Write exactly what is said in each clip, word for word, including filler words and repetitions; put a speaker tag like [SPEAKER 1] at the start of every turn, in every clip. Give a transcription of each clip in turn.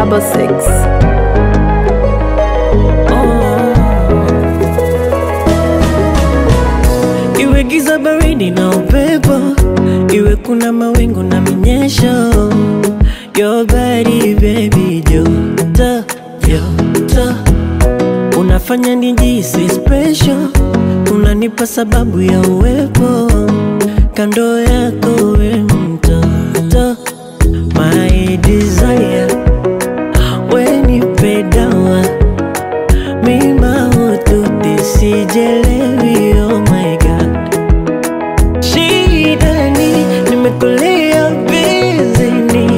[SPEAKER 1] double six.
[SPEAKER 2] Iwe giza baridi na upepo, iwe kuna mawingu na minyesho, your body baby joto, joto unafanya nijisi special, unanipa sababu ya uwepo kando yako we mtoto, my desire, we nipe dawa, mima hututi sijelewi, oh my god. Shidani, nimekulia bizini,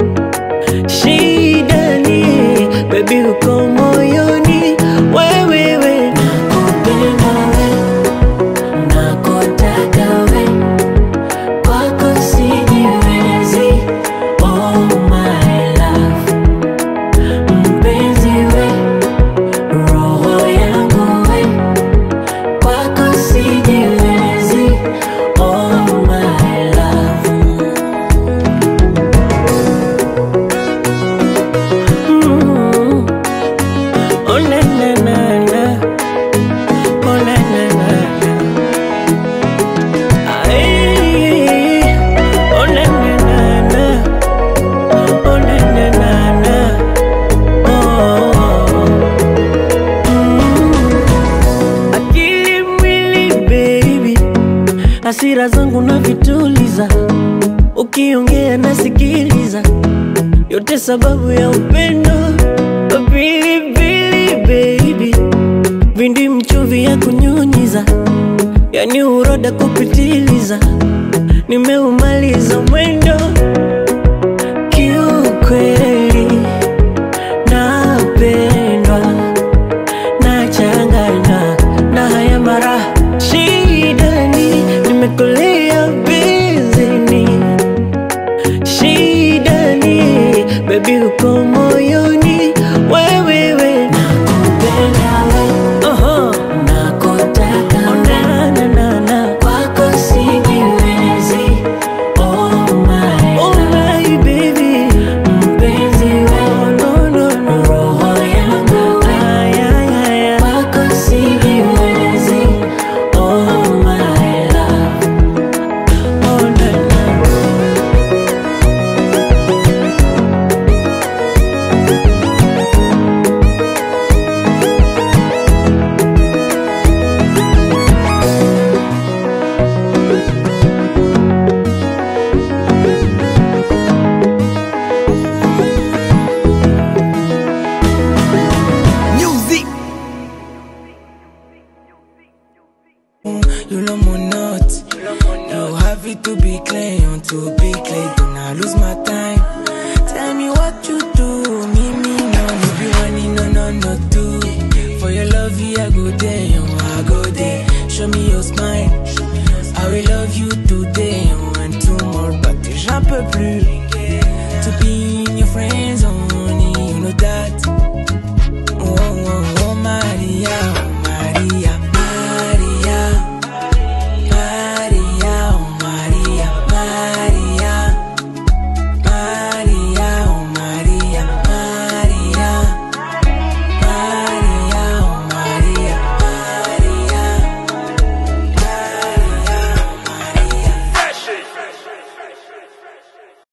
[SPEAKER 2] shidani, baby uko moyoni, wewe we nakupenda we, nakutaka we, kwako sijiwezi, oh my love. Mpenzi we, roho yangu we, kwako sijiwezi, oh my love. Mm. Oh na na na na, oh na na na na, ay, oh na na na na, oh na na na na, oh. Mm. Akili mwili baby, hasira zangu na vituliza, ukiongea nasikiliza, yote sababu ya upendo. Pilipili baby, vindi mchuvi ya kunyunyiza, yani uroda kupitiliza, nimeumaliza mwendo. Kiukweli napendwa, nachanganywa na haya mara. Shidani, nimekulia bizini, shidani, baby uko moyoni, wewe we nakupenda we, uh-huh. Nakutaka oh, na na na na, kwako sijiwezi, oh my, oh my baby. Mpenzi we, oh no no no, roho yangu we, ay ay ay, kwako sijiwezi, oh my love, oh na na.
[SPEAKER 3] You know my notes. You have it to be clear, you want to be clear. Do not lose my time. Tell me what you do. Me, me, no, you be running, no, no, no, do. For your love, yeah, I go there, oh, I go there. Show me your smile. I will love you today, oh, and tomorrow, but j'en peux plus. To be in your friends